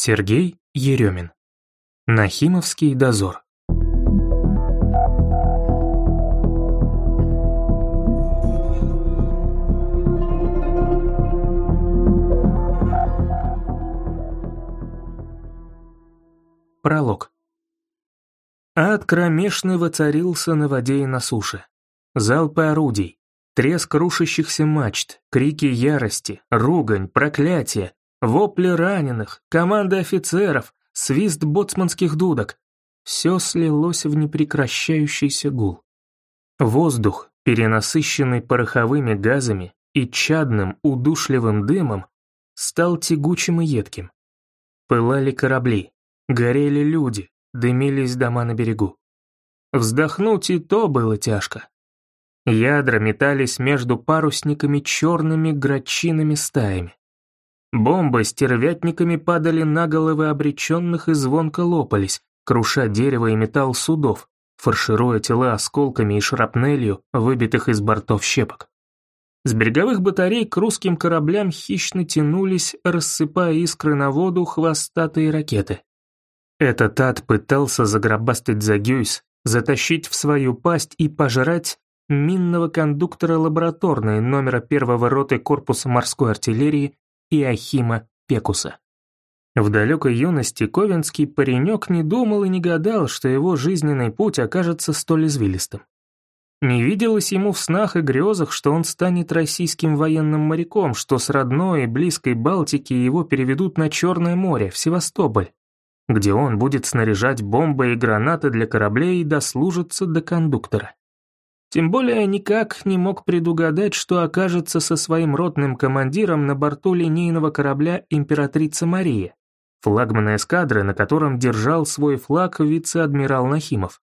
Сергей Еремин. Нахимовский дозор. Пролог. Ад кромешный воцарился на воде и на суше. Залпы орудий, треск рушащихся мачт, крики ярости, ругань, проклятия, вопли раненых, команды офицеров, свист боцманских дудок. Все слилось в непрекращающийся гул. Воздух, перенасыщенный пороховыми газами и чадным удушливым дымом, стал тягучим и едким. Пылали корабли, горели люди, дымились дома на берегу. Вздохнуть и то было тяжко. Ядра метались между парусниками черными грачиными стаями. Бомбы стервятниками падали на головы обреченных и звонко лопались, круша дерево и металл судов, фаршируя тела осколками и шрапнелью, выбитых из бортов щепок. С береговых батарей к русским кораблям хищно тянулись, рассыпая искры на воду, хвостатые ракеты. Этот ад пытался загробастать Загюйс, затащить в свою пасть и пожрать минного кондуктора лабораторной номера 1-го роты корпуса морской артиллерии Иохима Пекуса. В далекой юности ковенский паренек не думал и не гадал, что его жизненный путь окажется столь извилистым. Не виделось ему в снах и грезах, что он станет российским военным моряком, что с родной и близкой Балтики его переведут на Черное море, в Севастополь, где он будет снаряжать бомбы и гранаты для кораблей и дослужится до кондуктора. Тем более никак не мог предугадать, что окажется со своим ротным командиром на борту линейного корабля «Императрица Мария», флагмана эскадры, на котором держал свой флаг вице-адмирал Нахимов.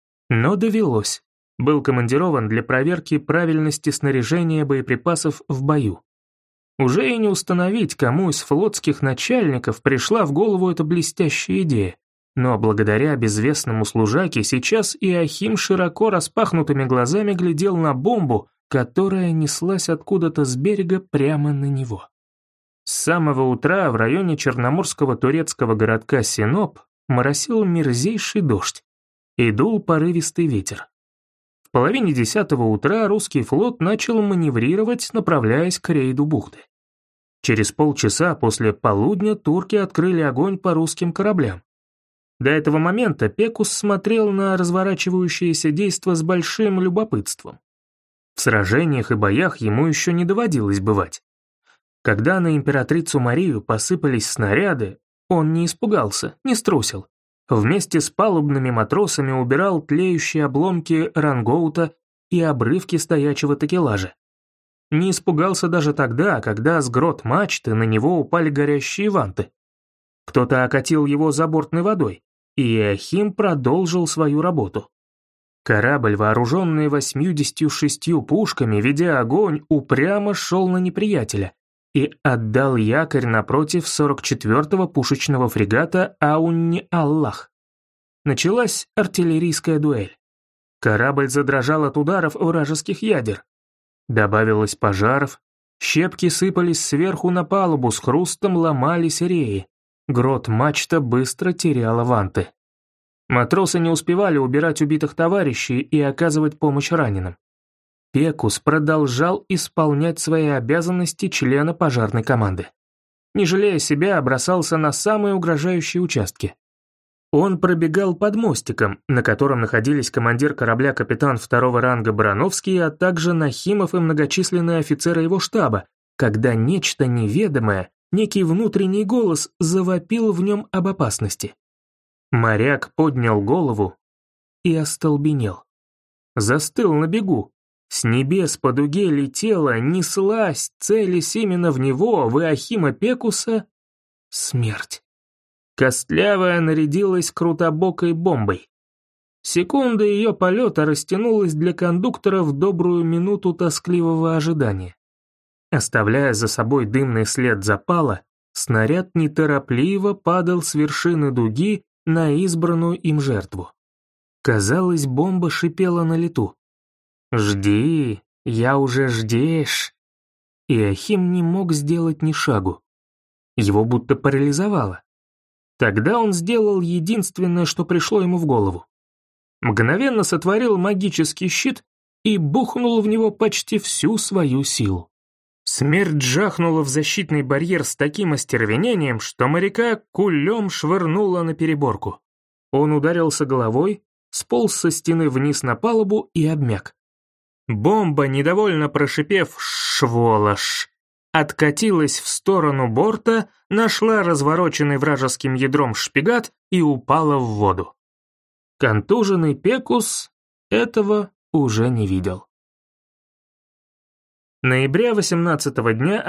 Но довелось. Был командирован для проверки правильности снаряжения боеприпасов в бою. Уже и не установить, кому из флотских начальников пришла в голову эта блестящая идея. Но благодаря безвестному служаке сейчас Иохим широко распахнутыми глазами глядел на бомбу, которая неслась откуда-то с берега прямо на него. С самого утра в районе черноморского турецкого городка Синоп моросил мерзейший дождь и дул порывистый ветер. В половине 10-го утра русский флот начал маневрировать, направляясь к рейду бухты. Через полчаса после полудня турки открыли огонь по русским кораблям. До этого момента Пекус смотрел на разворачивающееся действо с большим любопытством. В сражениях и боях ему еще не доводилось бывать. Когда на императрицу Марию посыпались снаряды, он не испугался, не струсил. Вместе с палубными матросами убирал тлеющие обломки рангоута и обрывки стоячего такелажа. Не испугался даже тогда, когда с грот мачты на него упали горящие ванты. Кто-то окатил его забортной водой, и Иохим продолжил свою работу. Корабль, вооруженный 86 пушками, ведя огонь, упрямо шел на неприятеля и отдал якорь напротив 44-го пушечного фрегата Аунни-Аллах. Началась артиллерийская дуэль. Корабль задрожал от ударов вражеских ядер. Добавилось пожаров, щепки сыпались сверху на палубу, с хрустом ломались реи. Грот-мачта быстро теряла ванты. Матросы не успевали убирать убитых товарищей и оказывать помощь раненым. Пекус продолжал исполнять свои обязанности члена пожарной команды. Не жалея себя, бросался на самые угрожающие участки. Он пробегал под мостиком, на котором находились командир корабля капитан 2-го ранга Барановский, а также Нахимов и многочисленные офицеры его штаба, когда нечто неведомое, некий внутренний голос завопил в нем об опасности. Моряк поднял голову и остолбенел. Застыл на бегу. С небес по дуге летела, неслась, целясь именно в него, в Иохима Пекуса, смерть. Костлявая нарядилась крутобокой бомбой. Секунда ее полета растянулась для кондуктора в добрую минуту тоскливого ожидания. Оставляя за собой дымный след запала, снаряд неторопливо падал с вершины дуги на избранную им жертву. Казалось, бомба шипела на лету. «Жди, я уже ждешь». Иохим не мог сделать ни шагу. Его будто парализовало. Тогда он сделал единственное, что пришло ему в голову. Мгновенно сотворил магический щит и бухнул в него почти всю свою силу. Смерть жахнула в защитный барьер с таким остервенением, что моряка кулем швырнуло на переборку. Он ударился головой, сполз со стены вниз на палубу и обмяк. Бомба, недовольно прошипев «Шволошь!», откатилась в сторону борта, нашла развороченный вражеским ядром шпигат и упала в воду. Контуженный Пекус этого уже не видел. Ноября 18-го дня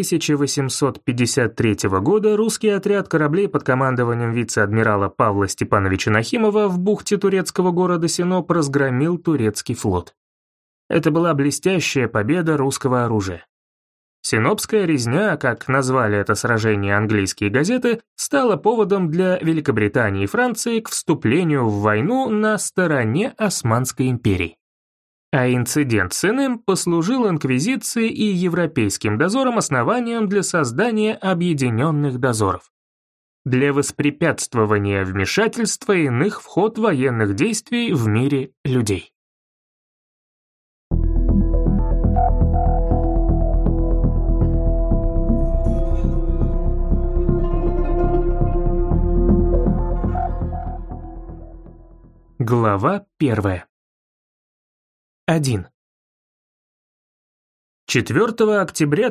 1853 года русский отряд кораблей под командованием вице-адмирала Павла Степановича Нахимова в бухте турецкого города Синоп разгромил турецкий флот. Это была блестящая победа русского оружия. Синопская резня, как назвали это сражение английские газеты, стала поводом для Великобритании и Франции к вступлению в войну на стороне Османской империи. А инцидент с иным послужил инквизиции и европейским дозорам основанием для создания объединенных дозоров. Для воспрепятствования вмешательства иных в ход военных действий в мире людей. Глава 1. 1. 4 октября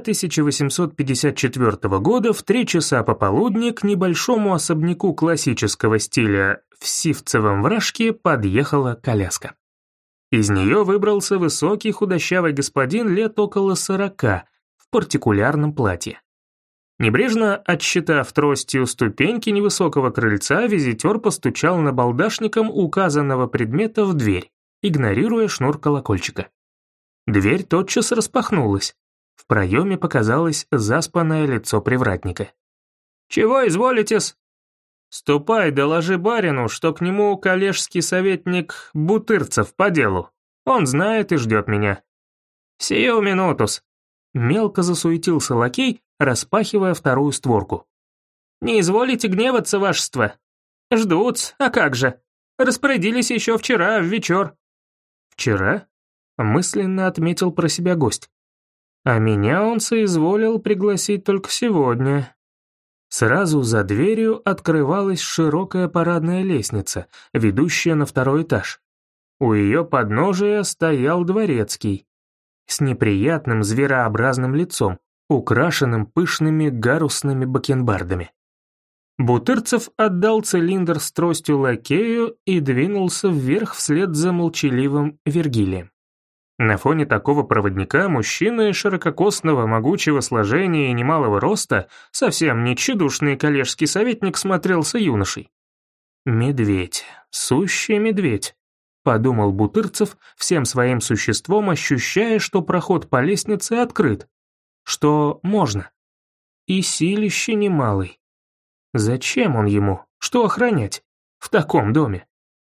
1854 года в 3 часа пополудни к небольшому особняку классического стиля в Сивцевом Вражке подъехала коляска. Из нее выбрался высокий худощавый господин лет около 40 в партикулярном платье. Небрежно отсчитав тростью ступеньки невысокого крыльца, визитер постучал набалдашником указанного предмета в дверь, игнорируя шнур колокольчика. Дверь тотчас распахнулась. В проеме показалось заспанное лицо привратника. «Чего изволите-с?» «Ступай, доложи барину, что к нему коллежский советник Бутырцев по делу. Он знает и ждет меня». «Сию минутус». Мелко засуетился лакей, распахивая вторую створку. «Не изволите гневаться, вашество? Ждут, а как же? Распорядились еще вчера, в вечер». «Вчера?» — мысленно отметил про себя гость. «А меня он соизволил пригласить только сегодня». Сразу за дверью открывалась широкая парадная лестница, ведущая на 2-й этаж. У ее подножия стоял дворецкий с неприятным зверообразным лицом, украшенным пышными гарусными бакенбардами. Бутырцев отдал цилиндр с тростью лакею и двинулся вверх вслед за молчаливым Вергилием. На фоне такого проводника мужчина ширококосного, могучего сложения и немалого роста, совсем не тщедушный коллежский советник, смотрелся юношей. «Медведь, сущий медведь», — подумал Бутырцев, всем своим существом ощущая, что проход по лестнице открыт, что можно. И силище немалый. Зачем он ему? Что охранять? В таком доме?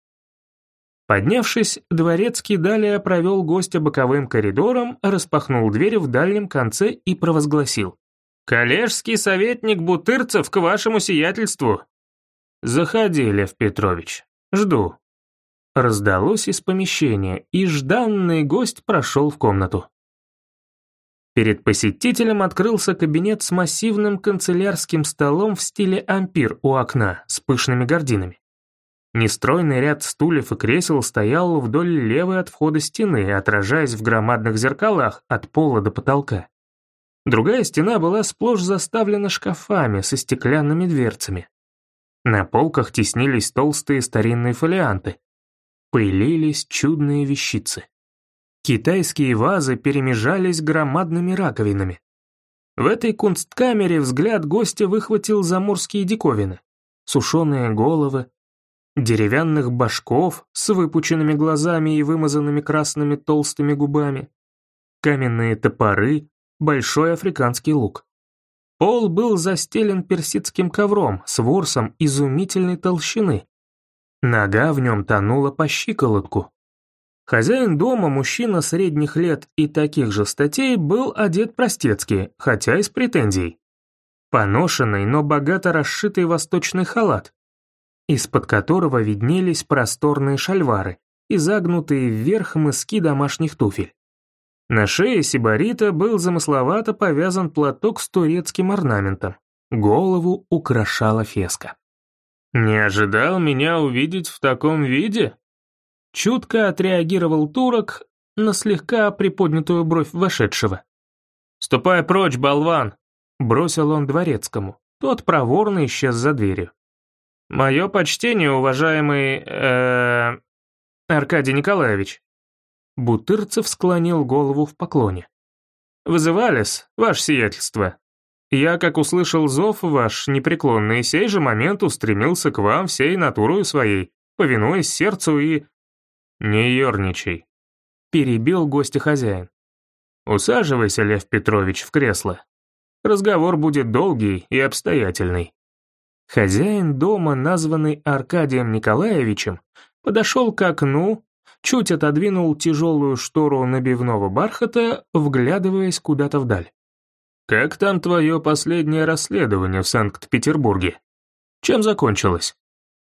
Поднявшись, дворецкий далее провел гостя боковым коридором, распахнул дверь в дальнем конце и провозгласил. «Коллежский советник Бутырцев к вашему сиятельству!» «Заходи, Лев Петрович. Жду». Раздалось из помещения, и жданный гость прошел в комнату. Перед посетителем открылся кабинет с массивным канцелярским столом в стиле ампир у окна с пышными гардинами. Нестройный ряд стульев и кресел стоял вдоль левой от входа стены, отражаясь в громадных зеркалах от пола до потолка. Другая стена была сплошь заставлена шкафами со стеклянными дверцами. На полках теснились толстые старинные фолианты. Пылились чудные вещицы. Китайские вазы перемежались громадными раковинами. В этой кунсткамере взгляд гостя выхватил заморские диковины. Сушеные головы, деревянных башков с выпученными глазами и вымазанными красными толстыми губами, каменные топоры, большой африканский лук. Пол был застелен персидским ковром с ворсом изумительной толщины. Нога в нем тонула по щиколотку. Хозяин дома, мужчина средних лет и таких же статей, был одет простецки, хотя и с претензией. поношенный, но богато расшитый восточный халат, из-под которого виднелись просторные шальвары и загнутые вверх мыски домашних туфель. На шее сибарита был замысловато повязан платок с турецким орнаментом. Голову украшала феска. «Не ожидал меня увидеть в таком виде?» Чутко отреагировал турок на слегка приподнятую бровь вошедшего. «Ступай прочь, болван!» — бросил он дворецкому. Тот проворно исчез за дверью. «Мое почтение, уважаемый... Аркадий Николаевич». Бутырцев склонил голову в поклоне. «Вызывались, ваше сиятельство. Я, как услышал зов ваш непреклонный, сей же момент устремился к вам всей натурою своей, повинуясь сердцу и...» «Не ерничай», — перебил гостя хозяин. «Усаживайся, Лев Петрович, в кресло. Разговор будет долгий и обстоятельный». Хозяин дома, названный Аркадием Николаевичем, подошел к окну, чуть отодвинул тяжелую штору набивного бархата, вглядываясь куда-то вдаль. «Как там твое последнее расследование в Санкт-Петербурге? Чем закончилось?»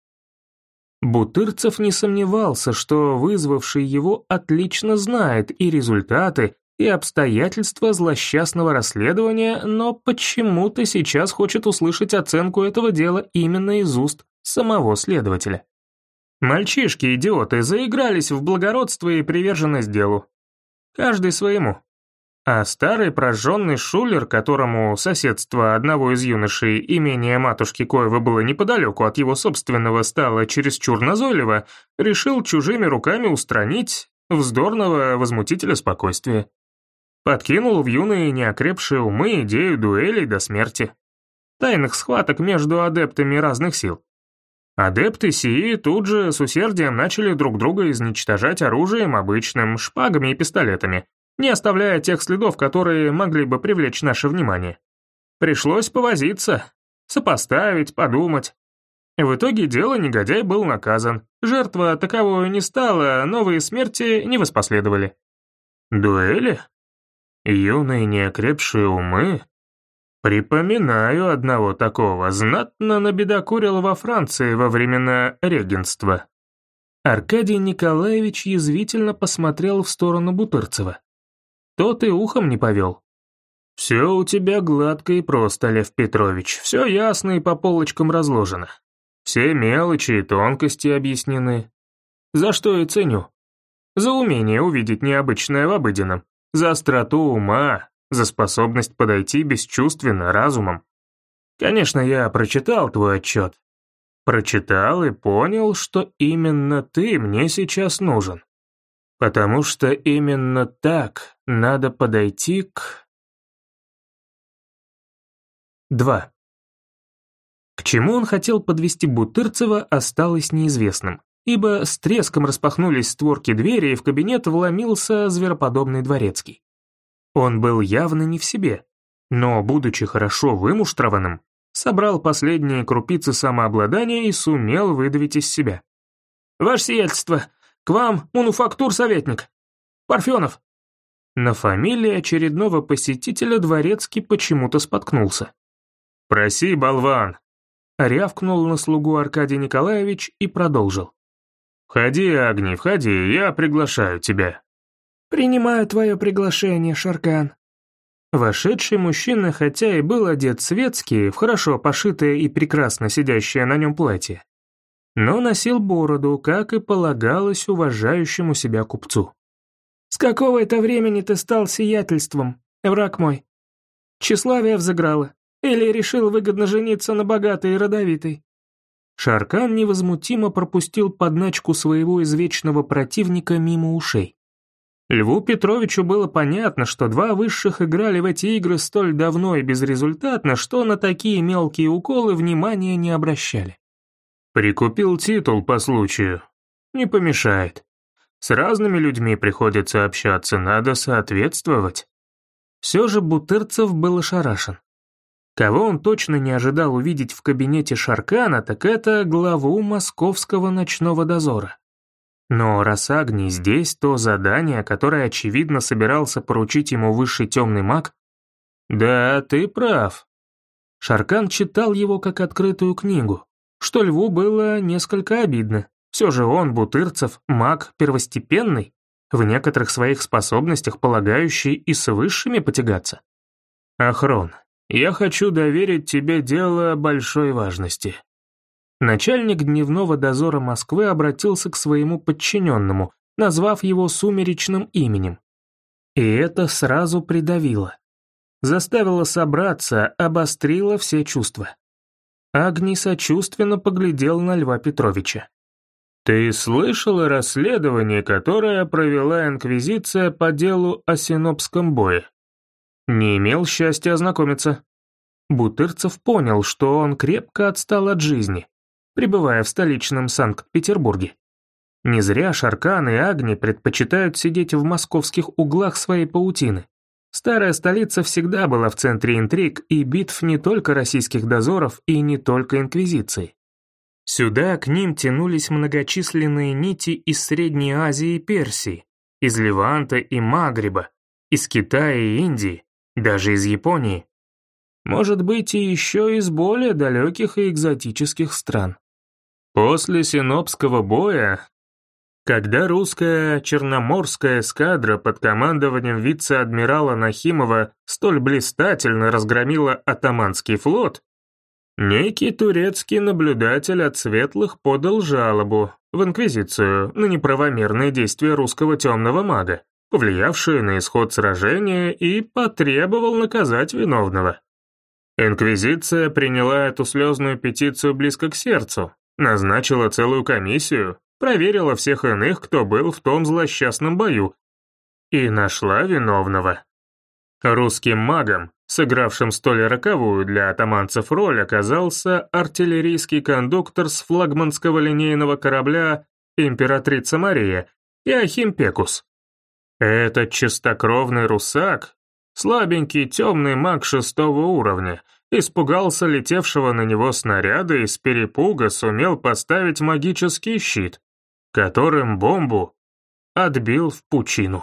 Бутырцев не сомневался, что вызвавший его отлично знает и результаты, и обстоятельства злосчастного расследования, но почему-то сейчас хочет услышать оценку этого дела именно из уст самого следователя. Мальчишки-идиоты заигрались в благородство и приверженность делу. Каждый своему. А старый прожженный шулер, которому соседство одного из юношей имения матушки Коева было неподалеку от его собственного, стало чересчур назойливо, решил чужими руками устранить вздорного возмутителя спокойствия. Подкинул в юные неокрепшие умы идею дуэлей до смерти. Тайных схваток между адептами разных сил. Адепты сии тут же с усердием начали друг друга изничтожать оружием обычным, шпагами и пистолетами, не оставляя тех следов, которые могли бы привлечь наше внимание. Пришлось повозиться, сопоставить, подумать. В итоге дела негодяй был наказан. Жертва таковой не стала, новые смерти не воспоследовали. Дуэли? Юные неокрепшие умы? Припоминаю одного такого, знатно набедокурил во Франции во времена регенства. Аркадий Николаевич язвительно посмотрел в сторону Бутырцева. Тот и ухом не повел. «Все у тебя гладко и просто, Лев Петрович, все ясно и по полочкам разложено. Все мелочи и тонкости объяснены. За что и ценю. За умение увидеть необычное в обыденном, за остроту ума, за способность подойти бесчувственно, разумом. Конечно, я прочитал твой отчет. Прочитал и понял, что именно ты мне сейчас нужен. Потому что именно так надо подойти к... 2. К чему он хотел подвести Бутырцева, осталось неизвестным, ибо с треском распахнулись створки двери, и в кабинет вломился звероподобный дворецкий. Он был явно не в себе, но, будучи хорошо вымуштрованным, собрал последние крупицы самообладания и сумел выдавить из себя. «Ваше сиятельство, к вам мануфактур-советник. Парфенов». На фамилии очередного посетителя дворецкий почему-то споткнулся. «Проси, болван», — рявкнул на слугу Аркадий Николаевич и продолжил. «Входи, Агни, входи, я приглашаю тебя». «Принимаю твое приглашение, Шаркан». Вошедший мужчина, хотя и был одет светски, в хорошо пошитое и прекрасно сидящее на нем платье, но носил бороду, как и полагалось уважающему себя купцу. «С какого это времени ты стал сиятельством, враг мой? Тщеславие взыграло? Или решил выгодно жениться на богатой и родовитой?» Шаркан невозмутимо пропустил подначку своего извечного противника мимо ушей. Льву Петровичу было понятно, что два высших играли в эти игры столь давно и безрезультатно, что на такие мелкие уколы внимания не обращали. «Прикупил титул по случаю. Не помешает. С разными людьми приходится общаться, надо соответствовать». Все же Бутырцев был ошарашен. Кого он точно не ожидал увидеть в кабинете Шаркана, так это главу московского ночного дозора. Но раз Агни здесь, то задание, которое, очевидно, собирался поручить ему высший темный маг... Да, ты прав. Шаркан читал его как открытую книгу, что Льву было несколько обидно. Все же он, Бутырцев, маг первостепенный, в некоторых своих способностях полагающий и с высшими потягаться. «Ахрон, я хочу доверить тебе дело большой важности». Начальник дневного дозора Москвы обратился к своему подчиненному, назвав его сумеречным именем. И это сразу придавило. Заставило собраться, обострило все чувства. Агний сочувственно поглядел на Льва Петровича. «Ты слышал о расследовании, которое провела Инквизиция по делу о Синопском бое?» «Не имел счастья ознакомиться». Бутырцев понял, что он крепко отстал от жизни, пребывая в столичном Санкт-Петербурге. Не зря Шаркан и Агни предпочитают сидеть в московских углах своей паутины. Старая столица всегда была в центре интриг и битв не только российских дозоров и не только Инквизиции. Сюда к ним тянулись многочисленные нити из Средней Азии и Персии, из Леванта и Магриба, из Китая и Индии, даже из Японии. Может быть, и еще из более далеких и экзотических стран. После Синопского боя, когда русская Черноморская эскадра под командованием вице-адмирала Нахимова столь блистательно разгромила атаманский флот, некий турецкий наблюдатель от светлых подал жалобу в Инквизицию на неправомерные действия русского темного мага, повлиявшие на исход сражения, и потребовал наказать виновного. Инквизиция приняла эту слезную петицию близко к сердцу, назначила целую комиссию, проверила всех иных, кто был в том злосчастном бою, и нашла виновного. Русским магом, сыгравшим столь роковую для атаманцев роль, оказался артиллерийский кондуктор с флагманского линейного корабля «Императрица Мария» Иоахим Пекус. Этот чистокровный русак, слабенький темный маг 6-го уровня, испугался летевшего на него снаряда и с перепуга сумел поставить магический щит, которым бомбу отбил в пучину.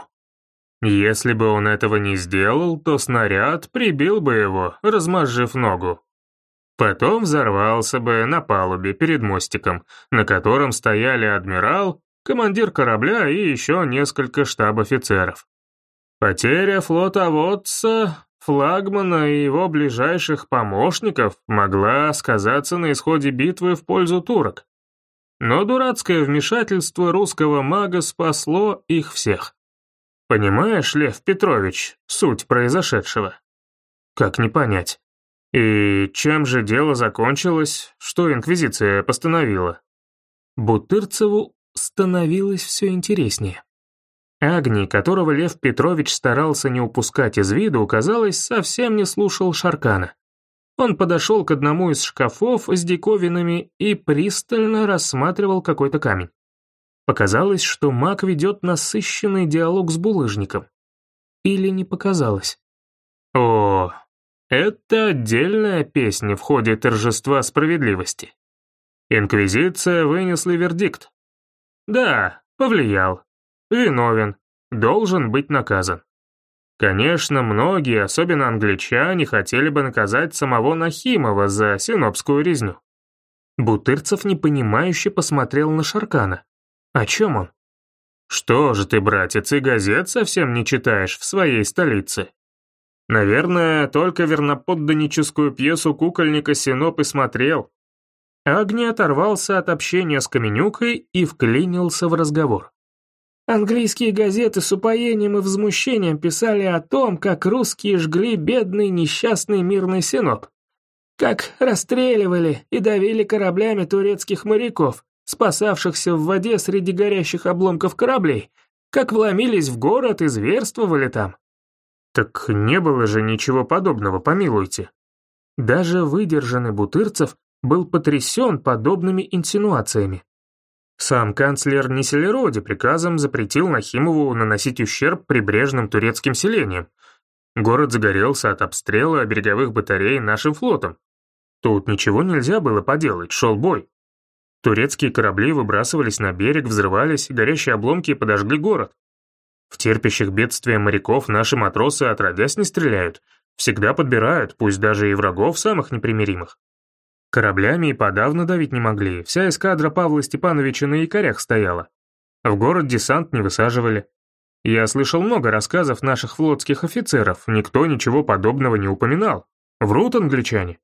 Если бы он этого не сделал, то снаряд прибил бы его, размозжив ногу. Потом взорвался бы на палубе перед мостиком, на котором стояли адмирал, командир корабля и еще несколько штаб-офицеров. Потеря флотоводца, флагмана и его ближайших помощников могла сказаться на исходе битвы в пользу турок. Но дурацкое вмешательство русского мага спасло их всех. Понимаешь, Лев Петрович, суть произошедшего? Как не понять? И чем же дело закончилось, что Инквизиция постановила? Бутырцеву становилось все интереснее. Агний, которого Лев Петрович старался не упускать из виду, казалось, совсем не слушал Шаркана. Он подошел к одному из шкафов с диковинами и пристально рассматривал какой-то камень. Показалось, что маг ведет насыщенный диалог с булыжником. Или не показалось? О, это отдельная песня в ходе торжества справедливости. Инквизиция вынесла вердикт. Да, повлиял. Виновен. Должен быть наказан. Конечно, многие, особенно англичане, хотели бы наказать самого Нахимова за синопскую резню. Бутырцев непонимающе посмотрел на Шаркана. О чем он? Что же ты, братец, и газет совсем не читаешь в своей столице? Наверное, только верноподданническую пьесу кукольника Синоп и смотрел. Агний оторвался от общения с Каменюкой и вклинился в разговор. Английские газеты с упоением и возмущением писали о том, как русские жгли бедный несчастный мирный Синоп, как расстреливали и давили кораблями турецких моряков, спасавшихся в воде среди горящих обломков кораблей, как вломились в город и зверствовали там. Так не было же ничего подобного, помилуйте. Даже выдержанный Бутырцев был потрясен подобными инсинуациями. Сам канцлер Неселероди приказом запретил Нахимову наносить ущерб прибрежным турецким селениям. Город загорелся от обстрела береговых батарей нашим флотом. Тут ничего нельзя было поделать, шел бой. Турецкие корабли выбрасывались на берег, взрывались, горящие обломки подожгли город. В терпящих бедствия моряков наши матросы отродясь не стреляют, Всегда подбирают, пусть даже и врагов самых непримиримых. Кораблями и подавно давить не могли, вся эскадра Павла Степановича на якорях стояла. В город десант не высаживали. Я слышал много рассказов наших флотских офицеров, никто ничего подобного не упоминал. Врут англичане.